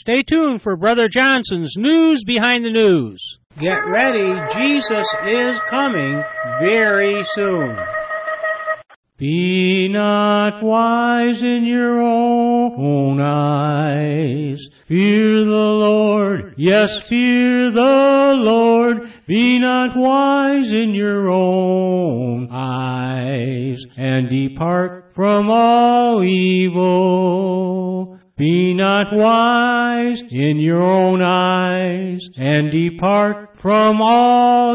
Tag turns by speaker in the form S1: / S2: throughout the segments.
S1: Stay tuned for Brother Johnson's News Behind the News. Get ready, Jesus is coming very soon. Be not wise in your own eyes. Fear the Lord, yes, fear the Lord. Be not wise in your own eyes, and depart from all evil. Be not wise in your own eyes, and depart from all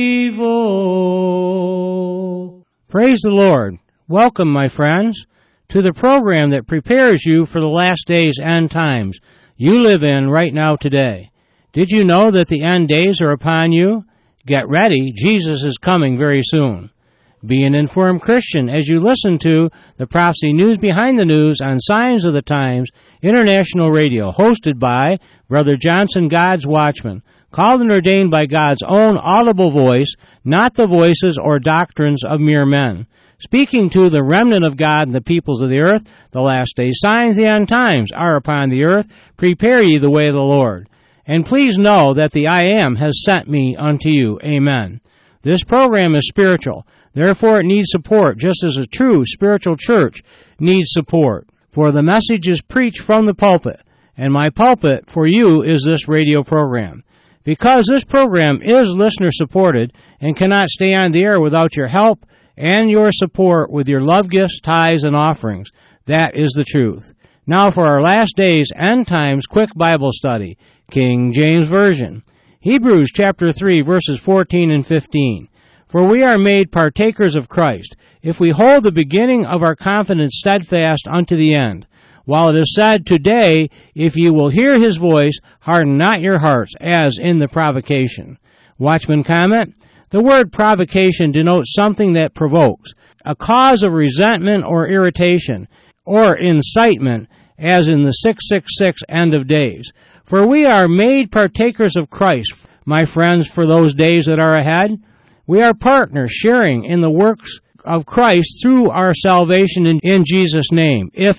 S1: evil. Praise the Lord. Welcome, my friends, to the program that prepares you for the last days and times you live in right now today. Did you know that the end days are upon you? Get ready, Jesus is coming very soon. Be an informed Christian as you listen to the Prophecy News Behind the News on Signs of the Times International Radio, hosted by Brother Johnson, God's Watchman, called and ordained by God's own audible voice, not the voices or doctrines of mere men. Speaking to the remnant of God and the peoples of the earth, the last days signs, the end times are upon the earth. Prepare ye the way of the Lord. And please know that the I Am has sent me unto you. Amen. This program is spiritual. Therefore, it needs support, just as a true spiritual church needs support. For the message is preached from the pulpit, and my pulpit for you is this radio program. Because this program is listener-supported and cannot stay on the air without your help and your support with your love gifts, tithes, and offerings. That is the truth. Now for our last days and times quick Bible study, King James Version. Hebrews chapter 3, verses 14 and 15. For we are made partakers of Christ, if we hold the beginning of our confidence steadfast unto the end. While it is said, Today, if ye will hear his voice, harden not your hearts, as in the provocation. Watchman comment, the word provocation denotes something that provokes, a cause of resentment or irritation, or incitement, as in the 666 end of days. For we are made partakers of Christ, my friends, for those days that are ahead. We are partners sharing in the works of Christ through our salvation in Jesus' name, if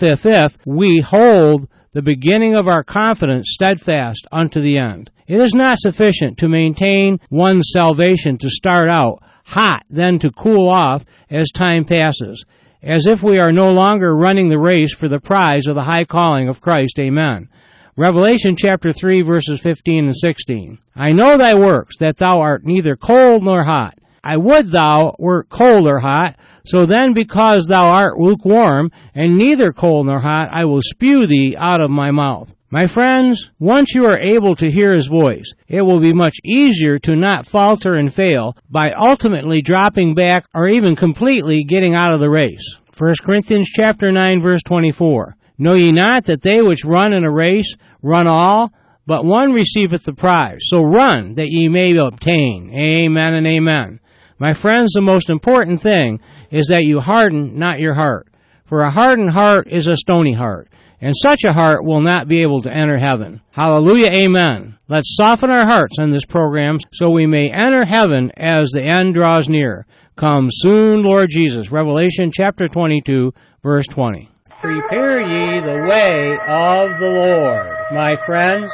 S1: we hold the beginning of our confidence steadfast unto the end. It is not sufficient to maintain one's salvation to start out hot, then to cool off as time passes, as if we are no longer running the race for the prize of the high calling of Christ. Amen. Revelation chapter 3, verses 15 and 16. I know thy works, that thou art neither cold nor hot. I would thou wert cold or hot. So then, because thou art lukewarm, and neither cold nor hot, I will spew thee out of my mouth. My friends, once you are able to hear his voice, it will be much easier to not falter and fail by ultimately dropping back or even completely getting out of the race. 1 Corinthians chapter 9, verse 24. Know ye not that they which run in a race run all, but one receiveth the prize? So run, that ye may obtain. Amen and amen. My friends, the most important thing is that you harden not your heart. For a hardened heart is a stony heart, and such a heart will not be able to enter heaven. Hallelujah, amen. Let's soften our hearts on this program so we may enter heaven as the end draws near. Come soon, Lord Jesus. Revelation chapter 22, verse 20. Prepare ye the way of the Lord, my friends.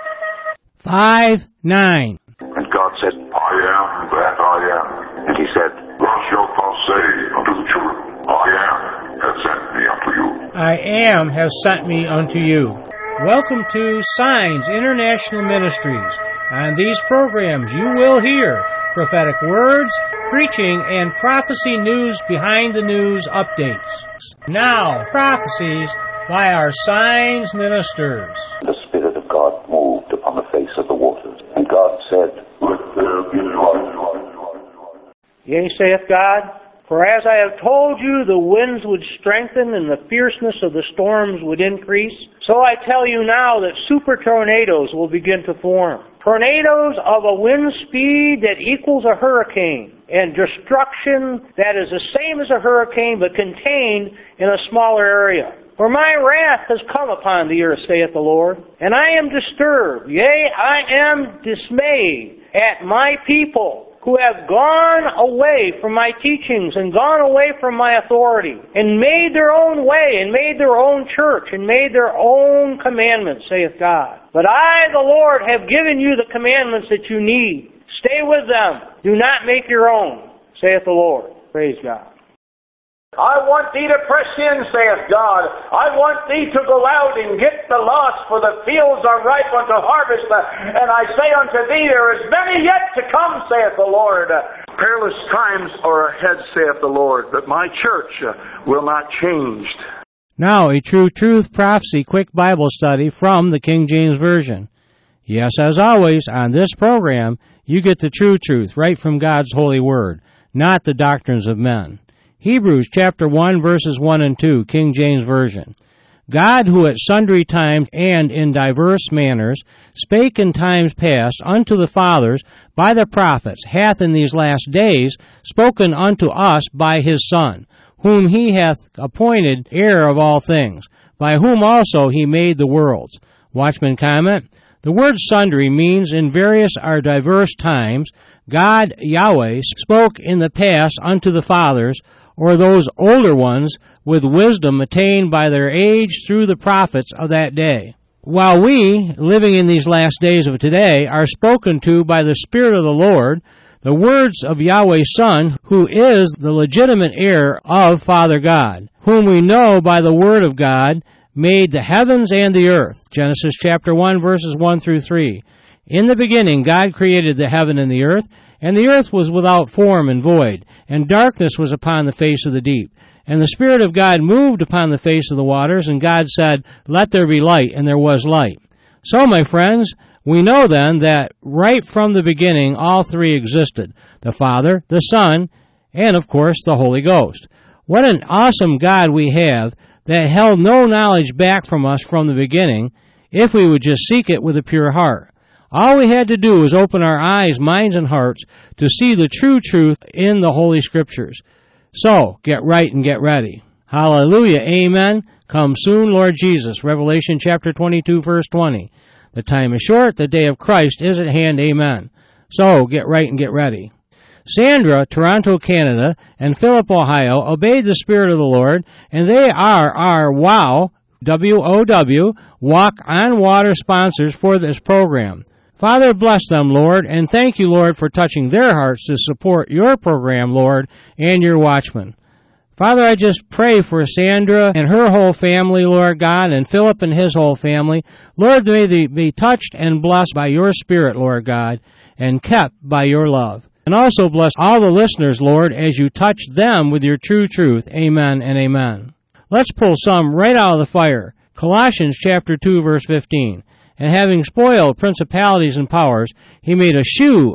S1: 5:9.
S2: And God said, I am that I am. And he said, Thus shalt thou say unto the children, I am has sent me unto you.
S1: I am has sent me unto you. Welcome to Signs International Ministries. On these programs you will hear prophetic words, preaching, and prophecy news behind the news updates. Now, prophecies by our Signs ministers.
S3: The Spirit of God moved upon the face of the waters, and God said, Let there be light.
S4: Yea, saith God, for as I have told you, the winds would strengthen and the fierceness of the storms would increase, so I tell you now that super tornadoes will begin to form. Tornadoes of a wind speed that equals a hurricane, and destruction that is the same as a hurricane but contained in a smaller area. For my wrath has come upon the earth, saith the Lord, and I am disturbed, yea, I am dismayed at my people, who have gone away from my teachings and gone away from my authority and made their own way and made their own church and made their own commandments, saith God. But I, the Lord, have given you the commandments that you need. Stay with them. Do not make your own, saith the Lord. Praise God.
S5: I want thee to press in, saith God. I want thee to go out and get the lost, for the fields are ripe unto harvest. And I say unto thee, there is many yet to come, saith the Lord. Perilous times are ahead, saith the Lord, but my church will not change.
S1: Now, a True Truth Prophecy quick Bible study from the King James Version. Yes, as always, on this program, you get the true truth right from God's holy word, not the doctrines of men. Hebrews chapter 1, verses 1 and 2, King James Version. God, who at sundry times and in diverse manners spake in times past unto the fathers by the prophets, hath in these last days spoken unto us by his Son, whom he hath appointed heir of all things, by whom also he made the worlds. Watchman comment, the word sundry means in various or diverse times God, Yahweh, spoke in the past unto the fathers, or those older ones, with wisdom attained by their age through the prophets of that day. While we, living in these last days of today, are spoken to by the Spirit of the Lord, the words of Yahweh's Son, who is the legitimate heir of Father God, whom we know by the Word of God, made the heavens and the earth. Genesis chapter 1, verses 1 through 3. In the beginning God created the heaven and the earth was without form and void, and darkness was upon the face of the deep. And the Spirit of God moved upon the face of the waters, and God said, Let there be light, and there was light. So, my friends, we know then that right from the beginning all three existed, the Father, the Son, and of course the Holy Ghost. What an awesome God we have that held no knowledge back from us from the beginning, if we would just seek it with a pure heart. All we had to do was open our eyes, minds, and hearts to see the true truth in the Holy Scriptures. So, get right and get ready. Hallelujah, amen. Come soon, Lord Jesus. Revelation chapter 22, verse 20. The time is short, the day of Christ is at hand, amen. So, get right and get ready. Sandra, Toronto, Canada, and Philip, Ohio, obeyed the Spirit of the Lord, and they are our WOW, W-O-W, Walk on Water sponsors for this program. Father, bless them, Lord, and thank you, Lord, for touching their hearts to support your program, Lord, and your watchmen. Father, I just pray for Sandra and her whole family, Lord God, and Philip and his whole family. Lord, may they be touched and blessed by your Spirit, Lord God, and kept by your love. And also bless all the listeners, Lord, as you touch them with your true truth. Amen and amen. Let's pull some right out of the fire. Colossians chapter 2, verse 15. And having spoiled principalities and powers, he made a show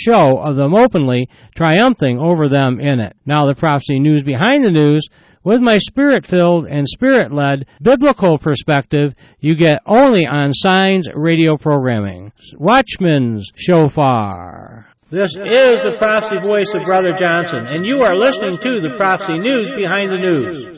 S1: of them openly, triumphing over them in it. Now the prophecy news behind the news, with my Spirit-filled and Spirit-led biblical perspective, you get only on Signs radio programming. Watchman's Shofar. This is the prophecy voice of Brother Johnson, and you are listening to the prophecy news behind the news.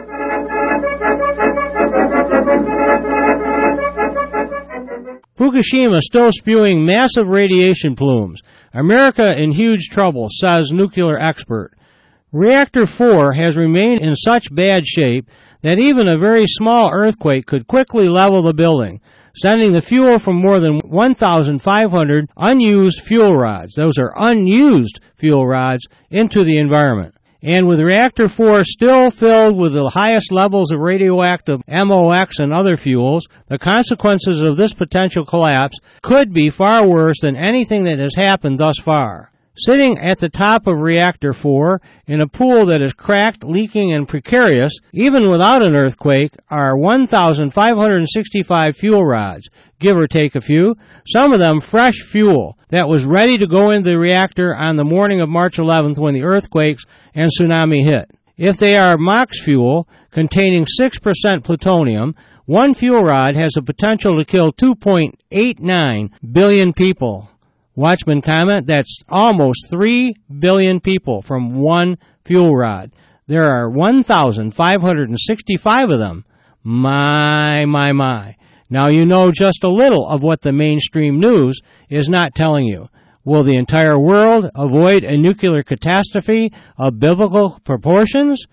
S1: Fukushima still spewing massive radiation plumes. America in huge trouble, says nuclear expert. Reactor 4 has remained in such bad shape that even a very small earthquake could quickly level the building, sending the fuel from more than 1,500 unused fuel rods, those are unused fuel rods, into the environment. And with Reactor 4 still filled with the highest levels of radioactive MOX and other fuels, the consequences of this potential collapse could be far worse than anything that has happened thus far. Sitting at the top of Reactor 4, in a pool that is cracked, leaking, and precarious, even without an earthquake, are 1,565 fuel rods, give or take a few, some of them fresh fuel that was ready to go into the reactor on the morning of March 11th when the earthquakes and tsunami hit. If they are MOX fuel, containing 6% plutonium, one fuel rod has the potential to kill 2.89 billion people. Watchman comment, that's almost 3 billion people from one fuel rod. There are 1,565 of them. My. Now you know just a little of what the mainstream news is not telling you. Will the entire world avoid a nuclear catastrophe of biblical proportions?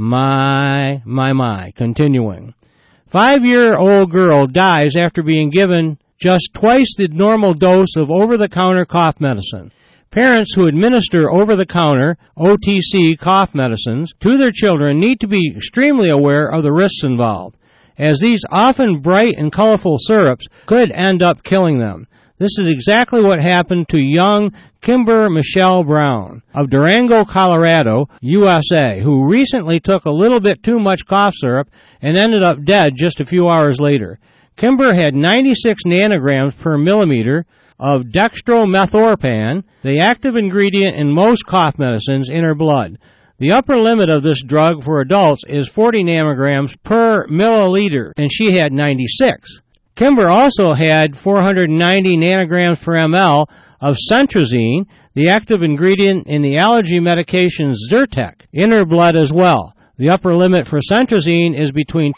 S1: My. Continuing. 5-year-old girl dies after being given just twice the normal dose of over-the-counter cough medicine. Parents who administer over-the-counter, OTC, cough medicines to their children need to be extremely aware of the risks involved, as these often bright and colorful syrups could end up killing them. This is exactly what happened to young Kimber Michelle Brown of Durango, Colorado, USA, who recently took a little bit too much cough syrup and ended up dead just a few hours later. Kimber had 96 nanograms per millimeter of dextromethorphan, the active ingredient in most cough medicines, in her blood. The upper limit of this drug for adults is 40 nanograms per milliliter, and she had 96. Kimber also had 490 nanograms per ml of Centrazine, the active ingredient in the allergy medication Zyrtec, in her blood as well. The upper limit for Centrazine is between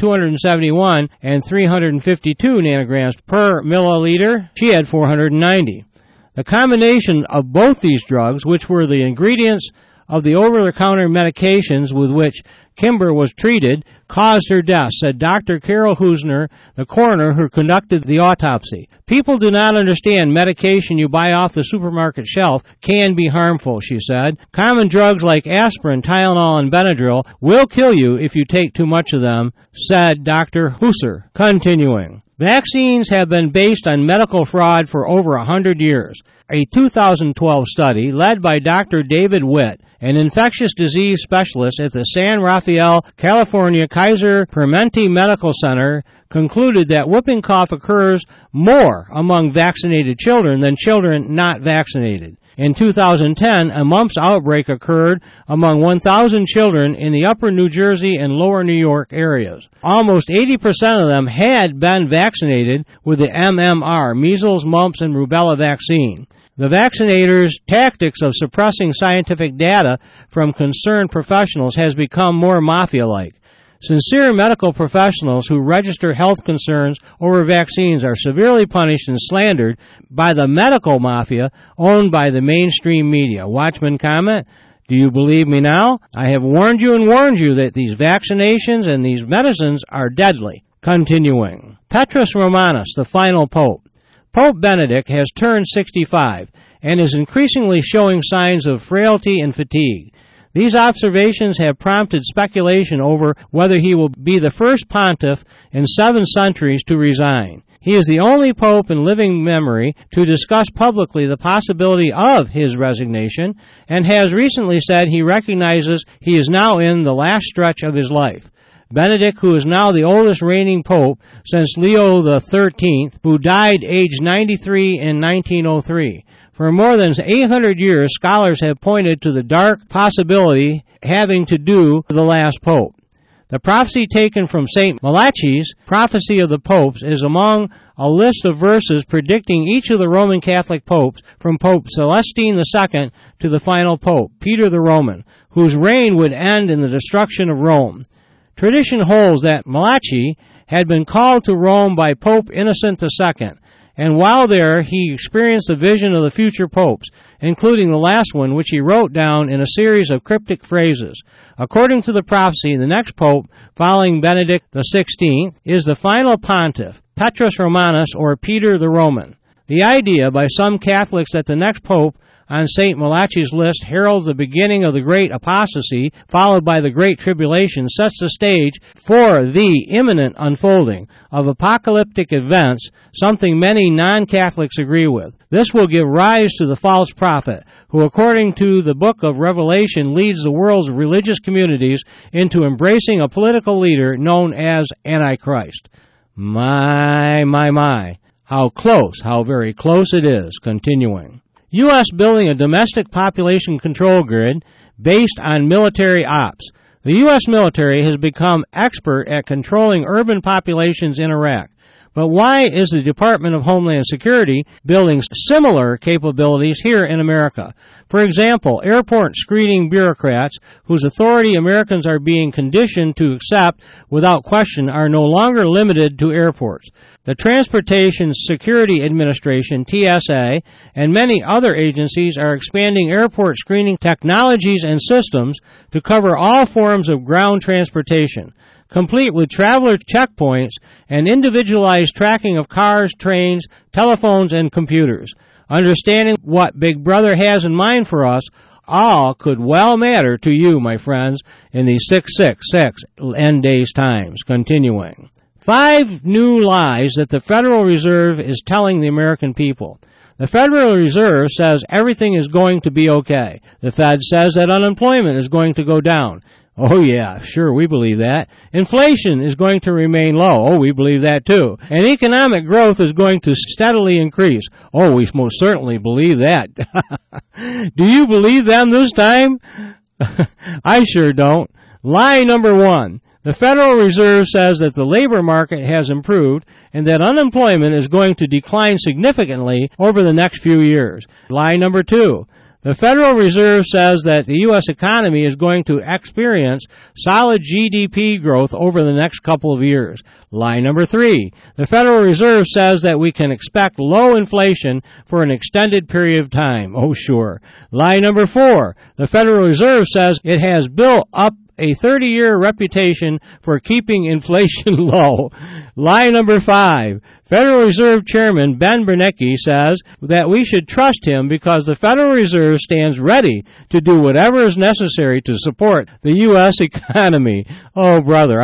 S1: 271 and 352 nanograms per milliliter. She had 490. The combination of both these drugs, which were the ingredients of the over-the-counter medications with which Kimber was treated, caused her death, said Dr. Carol Husner, the coroner who conducted the autopsy. People do not understand medication you buy off the supermarket shelf can be harmful, she said. Common drugs like aspirin, Tylenol, and Benadryl will kill you if you take too much of them, said Dr. Husser. Continuing. Vaccines have been based on medical fraud for over 100 years. A 2012 study led by Dr. David Witt, an infectious disease specialist at the San Rafael, California Kaiser Permanente Medical Center, concluded that whooping cough occurs more among vaccinated children than children not vaccinated. In 2010, a mumps outbreak occurred among 1,000 children in the upper New Jersey and lower New York areas. Almost 80% of them had been vaccinated with the MMR, measles, mumps, and rubella vaccine. The vaccinators' tactics of suppressing scientific data from concerned professionals has become more mafia-like. Sincere medical professionals who register health concerns over vaccines are severely punished and slandered by the medical mafia owned by the mainstream media. Watchman comment, do you believe me now? I have warned you that these vaccinations and these medicines are deadly. Continuing. Petrus Romanus, the final pope. Pope Benedict has turned 65 and is increasingly showing signs of frailty and fatigue. These observations have prompted speculation over whether he will be the first pontiff in 7 centuries to resign. He is the only pope in living memory to discuss publicly the possibility of his resignation and has recently said he recognizes he is now in the last stretch of his life. Benedict, who is now the oldest reigning pope since Leo XIII, who died aged 93 in 1903. For more than 800 years, scholars have pointed to the dark possibility having to do with the last pope. The prophecy taken from St. Malachi's Prophecy of the Popes is among a list of verses predicting each of the Roman Catholic popes from Pope Celestine II to the final pope, Peter the Roman, whose reign would end in the destruction of Rome. Tradition holds that Malachi had been called to Rome by Pope Innocent II, and while there he experienced the vision of the future popes, including the last one, which he wrote down in a series of cryptic phrases. According to the prophecy, the next pope, following Benedict XVI, is the final pontiff, Petrus Romanus, or Peter the Roman. The idea by some Catholics that the next pope on St. Malachi's list heralds the beginning of the Great Apostasy, followed by the Great Tribulation, sets the stage for the imminent unfolding of apocalyptic events, something many non-Catholics agree with. This will give rise to the false prophet, who according to the book of Revelation leads the world's religious communities into embracing a political leader known as Antichrist. My. How close, how very close it is. Continuing. U.S. building a domestic population control grid based on military ops. The U.S. military has become expert at controlling urban populations in Iraq. But why is the Department of Homeland Security building similar capabilities here in America? For example, airport screening bureaucrats, whose authority Americans are being conditioned to accept without question, are no longer limited to airports. The Transportation Security Administration, TSA, and many other agencies are expanding airport screening technologies and systems to cover all forms of ground transportation, complete with traveler checkpoints and individualized tracking of cars, trains, telephones, and computers. Understanding what Big Brother has in mind for us all could well matter to you, my friends, in these 666 end days times. Continuing. 5 new lies that the Federal Reserve is telling the American people. The Federal Reserve says everything is going to be okay. The Fed says that unemployment is going to go down. Oh yeah, sure, we believe that. Inflation is going to remain low. Oh, we believe that too. And economic growth is going to steadily increase. Oh, we most certainly believe that. Do you believe them this time? I sure don't. Lie number 1. The Federal Reserve says that the labor market has improved and that unemployment is going to decline significantly over the next few years. Lie number 2. The Federal Reserve says that the U.S. economy is going to experience solid GDP growth over the next couple of years. Lie number 3. The Federal Reserve says that we can expect low inflation for an extended period of time. Oh, sure. Lie number 4. The Federal Reserve says it has built up a 30-year reputation for keeping inflation low. Lie number 5. Federal Reserve Chairman Ben Bernanke says that we should trust him because the Federal Reserve stands ready to do whatever is necessary to support the U.S. economy. Oh, brother,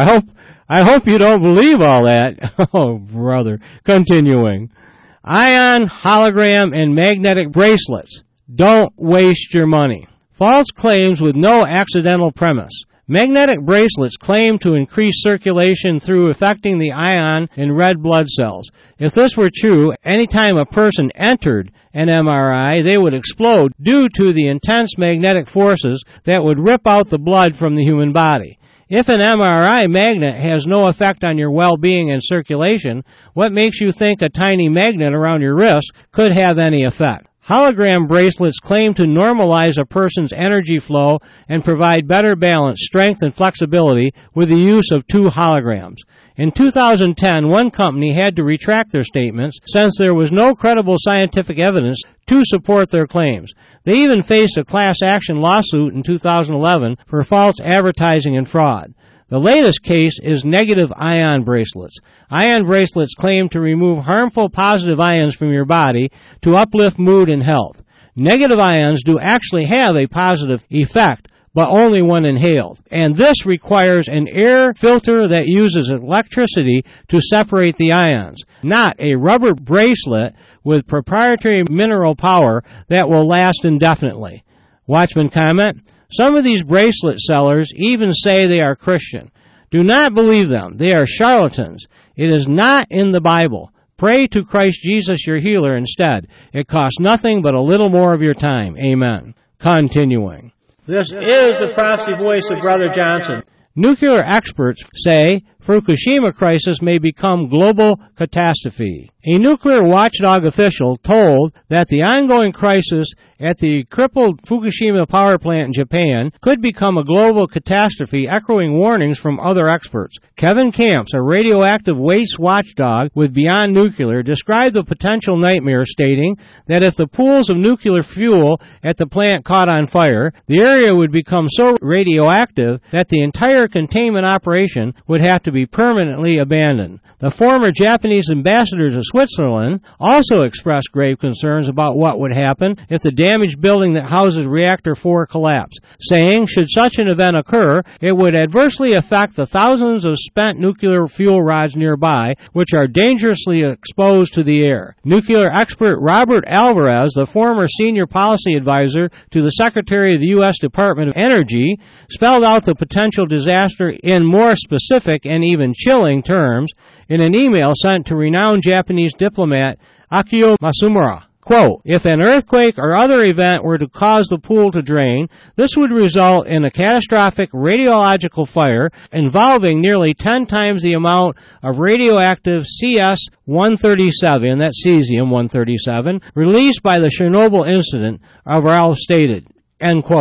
S1: I hope you don't believe all that. Oh, brother. Continuing. Ion, hologram, and magnetic bracelets. Don't waste your money. False claims with no accidental premise. Magnetic bracelets claim to increase circulation through affecting the ion in red blood cells. If this were true, any time a person entered an MRI, they would explode due to the intense magnetic forces that would rip out the blood from the human body. If an MRI magnet has no effect on your well-being and circulation, what makes you think a tiny magnet around your wrist could have any effect? Hologram bracelets claim to normalize a person's energy flow and provide better balance, strength, and flexibility with the use of 2 holograms. In 2010, one company had to retract their statements since there was no credible scientific evidence to support their claims. They even faced a class action lawsuit in 2011 for false advertising and fraud. The latest case is negative ion bracelets. Ion bracelets claim to remove harmful positive ions from your body to uplift mood and health. Negative ions do actually have a positive effect, but only when inhaled. And this requires an air filter that uses electricity to separate the ions, not a rubber bracelet with proprietary mineral power that will last indefinitely. Watchman comment, some of these bracelet sellers even say they are Christian. Do not believe them. They are charlatans. It is not in the Bible. Pray to Christ Jesus your healer instead. It costs nothing but a little more of your time. Amen. Continuing. This is the prophecy voice of Brother Johnson. Nuclear experts say Fukushima crisis may become global catastrophe. A nuclear watchdog official told that the ongoing crisis at the crippled Fukushima power plant in Japan could become a global catastrophe, echoing warnings from other experts. Kevin Camps, a radioactive waste watchdog with Beyond Nuclear, described the potential nightmare, stating that if the pools of nuclear fuel at the plant caught on fire, the area would become so radioactive that the entire containment operation would have to be permanently abandoned. The former Japanese ambassador to Switzerland also expressed grave concerns about what would happen if the damaged building that houses Reactor 4 collapsed, saying, should such an event occur, it would adversely affect the thousands of spent nuclear fuel rods nearby, which are dangerously exposed to the air. Nuclear expert Robert Alvarez, the former senior policy advisor to the Secretary of the U.S. Department of Energy, spelled out the potential disaster in more specific and even chilling terms in an email sent to renowned Japanese diplomat Akio Masumura. Quote, if an earthquake or other event were to cause the pool to drain, this would result in a catastrophic radiological fire involving nearly 10 times the amount of radioactive CS-137, that's cesium-137, released by the Chernobyl incident, Alvarez stated. End quote.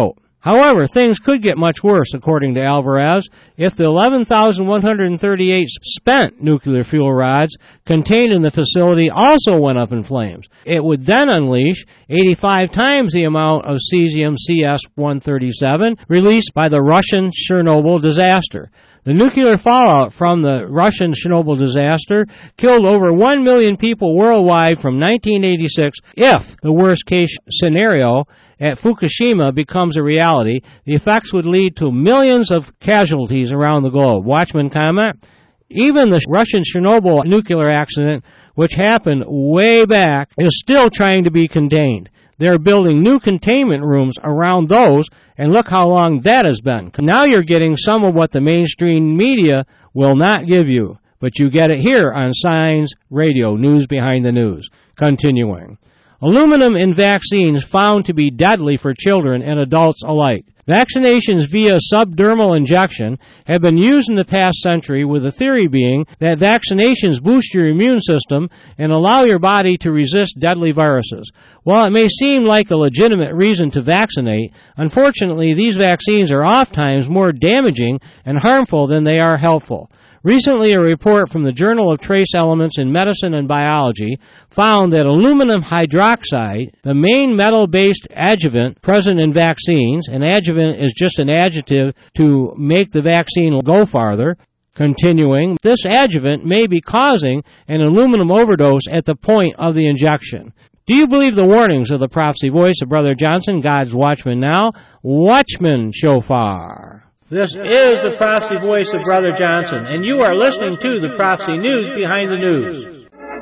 S1: However, things could get much worse, according to Alvarez, if the 11,138 spent nuclear fuel rods contained in the facility also went up in flames. It would then unleash 85 times the amount of cesium CS-137 released by the Russian Chernobyl disaster. The nuclear fallout from the Russian Chernobyl disaster killed over 1 million people worldwide from 1986. If the worst-case scenario at Fukushima becomes a reality, the effects would lead to millions of casualties around the globe. Watchman comment, even the Russian Chernobyl nuclear accident, which happened way back, is still trying to be contained. They're building new containment rooms around those, and look how long that has been. Now you're getting some of what the mainstream media will not give you, but you get it here on Signs Radio, News Behind the News. Continuing. Aluminum in vaccines found to be deadly for children and adults alike. Vaccinations via subdermal injection have been used in the past century, with the theory being that vaccinations boost your immune system and allow your body to resist deadly viruses. While it may seem like a legitimate reason to vaccinate, unfortunately these vaccines are oftentimes more damaging and harmful than they are helpful. Recently, a report from the Journal of Trace Elements in Medicine and Biology found that aluminum hydroxide, the main metal-based adjuvant present in vaccines, an adjuvant is just an adjective to make the vaccine go farther. Continuing, this adjuvant may be causing an aluminum overdose at the point of the injection. Do you believe the warnings of the prophecy voice of Brother Johnson, God's Watchman now? Watchman Shofar. This is the prophecy voice of Brother Johnson, and you are listening to the Prophecy News Behind the News.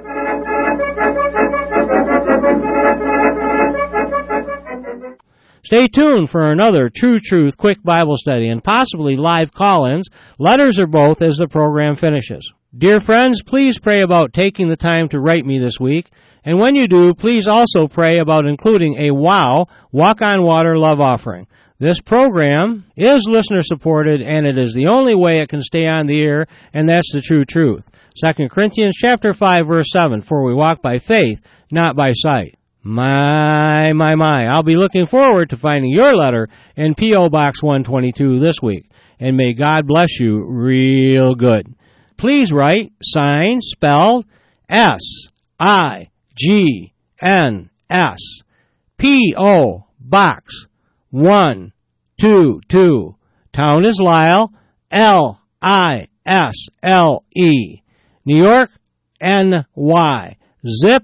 S1: Stay tuned for another True Truth Quick Bible Study and possibly live call-ins, letters or both, as the program finishes. Dear friends, please pray about taking the time to write me this week, and when you do, please also pray about including a WOW, Walk on Water love offering. This program is listener-supported, and it is the only way it can stay on the air, and that's the true truth. 2 Corinthians chapter 5, verse 7, for we walk by faith, not by sight. My. I'll be looking forward to finding your letter in P.O. Box 122 this week, and may God bless you real good. Please write, sign, spelled, S-I-G-N-S, P.O. Box 122. Town is Lisle, L-I-S-L-E. New York, N-Y. Zip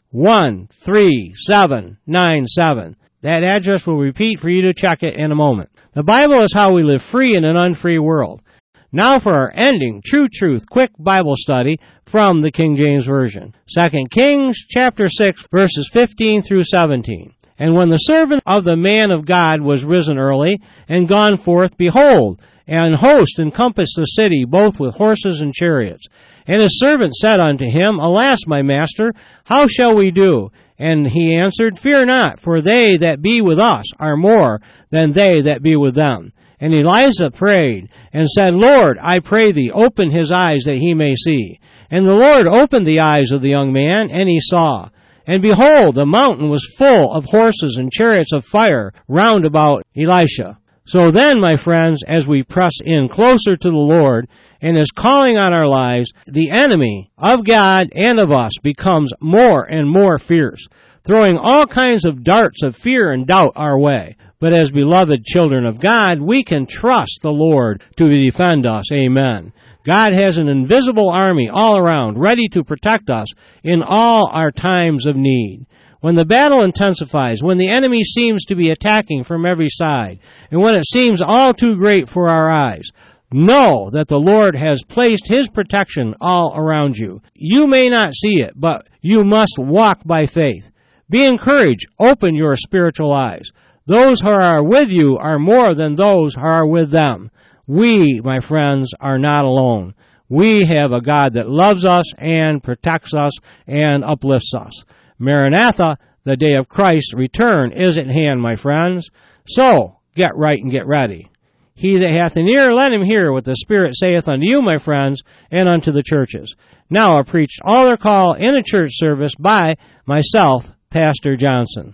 S1: 13797. That address will repeat for you to check it in a moment. The Bible is how we live free in an unfree world. Now for our ending True Truth Quick Bible Study from the King James Version. 2 Kings chapter 6, verses 15 through 17. And when the servant of the man of God was risen early and gone forth, behold, an host encompassed the city, both with horses and chariots. And his servant said unto him, Alas, my master, how shall we do? And he answered, Fear not, for they that be with us are more than they that be with them. And Elijah prayed, and said, Lord, I pray thee, open his eyes that he may see. And the Lord opened the eyes of the young man, and he saw. And behold, the mountain was full of horses and chariots of fire round about Elisha. So then, my friends, as we press in closer to the Lord and His calling on our lives, the enemy of God and of us becomes more and more fierce, throwing all kinds of darts of fear and doubt our way. But as beloved children of God, we can trust the Lord to defend us. Amen. God has an invisible army all around, ready to protect us in all our times of need. When the battle intensifies, when the enemy seems to be attacking from every side, and when it seems all too great for our eyes, know that the Lord has placed His protection all around you. You may not see it, but you must walk by faith. Be encouraged. Open your spiritual eyes. Those who are with you are more than those who are with them. We, my friends, are not alone. We have a God that loves us and protects us and uplifts us. Maranatha, the day of Christ's return, is at hand, my friends. So, get right and get ready. He that hath an ear, let him hear what the Spirit saith unto you, my friends, and unto the churches. Now I preached all their call in a church service by myself, Pastor Johnson.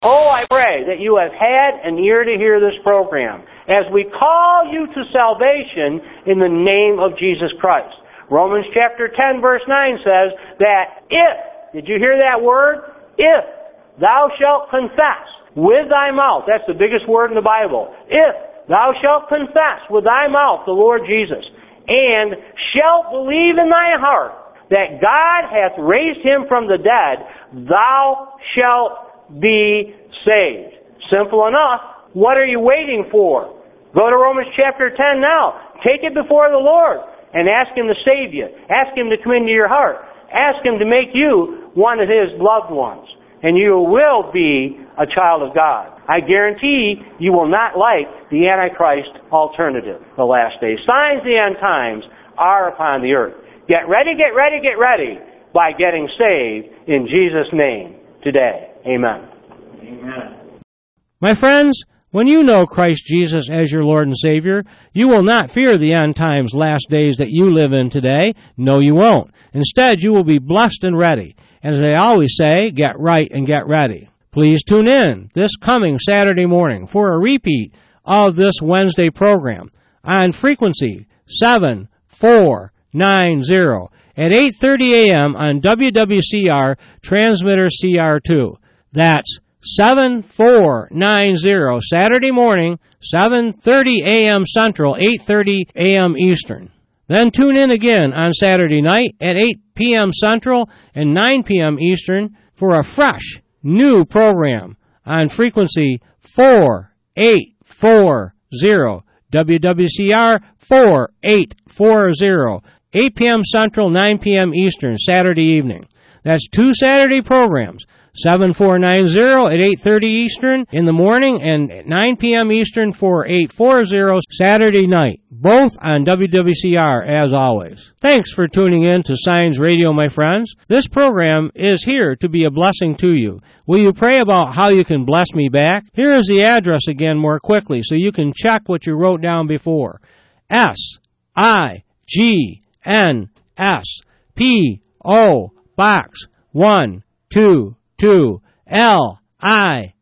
S4: Oh, I pray that you have had an ear to hear this program as we call you to salvation in the name of Jesus Christ. Romans chapter 10 verse 9 says that if, did you hear that word? If thou shalt confess with thy mouth, that's the biggest word in the Bible, if thou shalt confess with thy mouth the Lord Jesus, and shalt believe in thy heart that God hath raised him from the dead, thou shalt be saved. Simple enough. What are you waiting for? Go to Romans chapter 10 now. Take it before the Lord and ask him to save you. Ask him to come into your heart. Ask him to make you one of his loved ones. And you will be a child of God. I guarantee you will not like the Antichrist alternative, the last days. Signs of the end times are upon the earth. Get ready, get ready, get ready by getting saved in Jesus' name today. Amen.
S1: Amen. My friends, when you know Christ Jesus as your Lord and Savior, you will not fear the end times, last days that you live in today. No, you won't. Instead, you will be blessed and ready. And as they always say, get right and get ready. Please tune in this coming Saturday morning for a repeat of this Wednesday program on frequency 7490 at 8:30 a.m. on WWCR transmitter CR2. That's 7490 Saturday morning, 7:30 a.m. Central, 8:30 a.m. Eastern. Then tune in again on Saturday night at 8 p.m. Central and 9 p.m. Eastern for a fresh, new program on frequency 4840, WWCR 4840, 8 p.m. Central, 9 p.m. Eastern, Saturday evening. That's 2 Saturday programs, 7490 at 8:30 Eastern in the morning and at 9 p.m. Eastern for 840 Saturday night, both on WWCR as always. Thanks for tuning in to Signs Radio, my friends. This program is here to be a blessing to you. Will you pray about how you can bless me back? Here is the address again more quickly so you can check what you wrote down before. SIGNS Box 122 LISLENY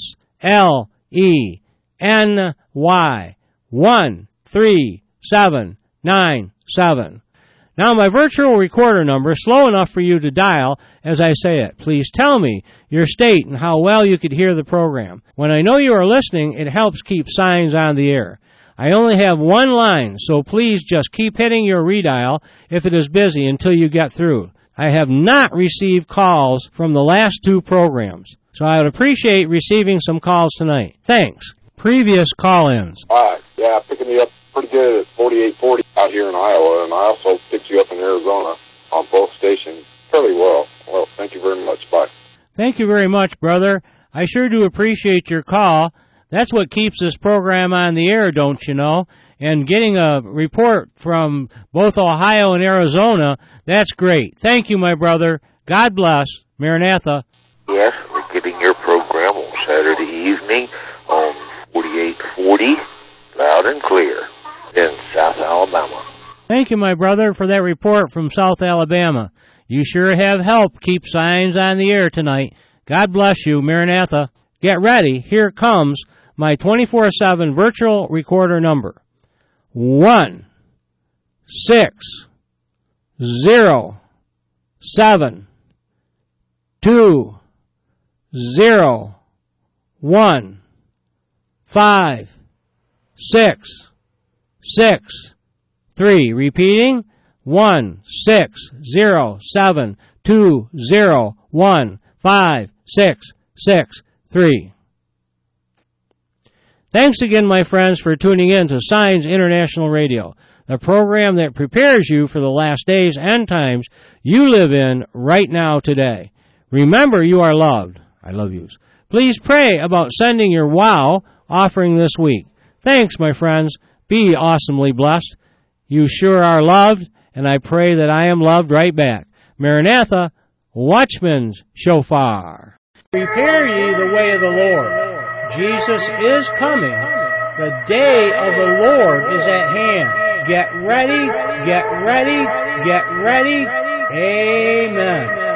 S1: 13797. Now my virtual recorder number is slow enough for you to dial as I say it. Please tell me your state and how well you could hear the program. When I know you are listening, it helps keep Signs on the air. I only have one line, so please just keep hitting your redial if it is busy until you get through. I have not received calls from the last 2 programs, so I would appreciate receiving some calls tonight. Thanks. Previous call-ins.
S6: Hi. Yeah, picking me up pretty good at 4840 out here in Iowa, and I also picked you up in Arizona on both stations fairly well. Well, thank you very much. Bye.
S1: Thank you very much, brother. I sure do appreciate your call. That's what keeps this program on the air, don't you know? And getting a report from both Ohio and Arizona, that's great. Thank you, my brother. God bless. Maranatha.
S7: Yes, we're getting your program on Saturday evening on 4840, loud and clear, in South Alabama.
S1: Thank you, my brother, for that report from South Alabama. You sure have helped keep Signs on the air tonight. God bless you, Maranatha. Get ready. Here comes my 24/7 virtual recorder number. 1-607-201-5-6-6-3. Repeating, 1-607-201-5-6-6-3. Thanks again, my friends, for tuning in to Signs International Radio, the program that prepares you for the last days and times you live in right now today. Remember, you are loved. I love yous. Please pray about sending your WOW offering this week. Thanks, my friends. Be awesomely blessed. You sure are loved, and I pray that I am loved right back. Maranatha, Watchman's Shofar. Prepare ye the way of the Lord. Jesus is coming. The day of the Lord is at hand. Get ready, get ready, get ready. Amen.